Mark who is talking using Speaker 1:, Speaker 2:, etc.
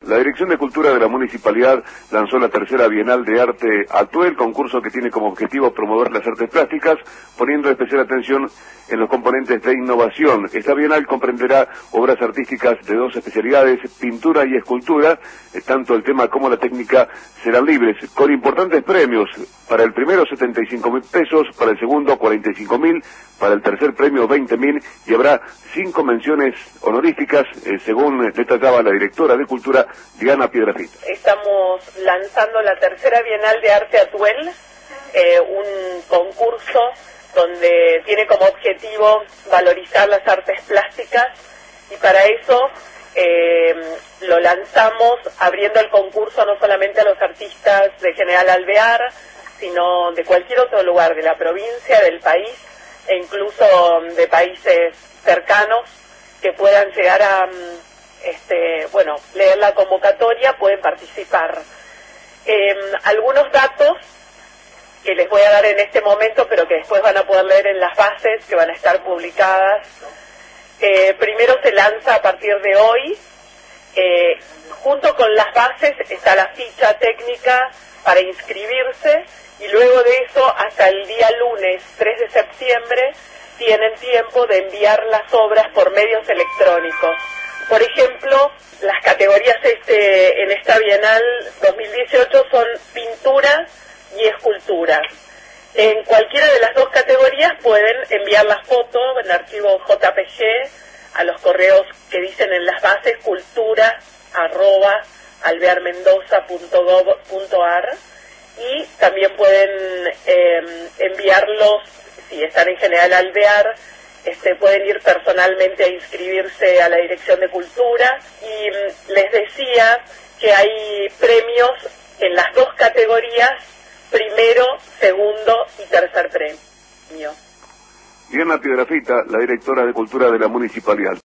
Speaker 1: La Dirección de Cultura de la Municipalidad lanzó la tercera Bienal de Arte Atuel, concurso que tiene como objetivo promover las artes plásticas, poniendo especial atención en los componentes de innovación. Esta Bienal comprenderá obras artísticas de dos especialidades, pintura y escultura. Tanto el tema como la técnica serán libres, con importantes premios. Para el primero 75.000 pesos, para el segundo 45.000, para el tercer premio 20.000 y habrá 5 menciones honoríficas, según detallaba la directora de Cultura, Diana Piedrafita.
Speaker 2: Estamos lanzando la tercera Bienal de Arte Atuel, un concurso donde tiene como objetivo valorizar las artes plásticas, y para eso lo lanzamos abriendo el concurso no solamente a los artistas de General Alvear, sino de cualquier otro lugar de la provincia, del país, e incluso de países cercanos que puedan llegar a leer la convocatoria, pueden participar. Algunos datos que les voy a dar en este momento, pero que después van a poder leer en las bases que van a estar publicadas. Primero se lanza a partir de hoy, junto con las bases está la ficha técnica para inscribirse, y luego de eso hasta el día lunes 3 de septiembre tienen tiempo de enviar las obras por medios electrónicos. Por ejemplo, las categorías en esta Bienal 2018 son pintura y escultura. En cualquiera de las dos categorías pueden enviar la foto en archivo JPG a los correos que dicen en las bases cultura@alvearmendoza.gov.ar, y también pueden enviarlos, si están en General Alvear, pueden ir personalmente a inscribirse a la Dirección de Cultura. Y les decía que hay premios en las dos categorías, primero, segundo y tercer premio.
Speaker 1: Diana Piedrafita, la directora de Cultura de la Municipalidad.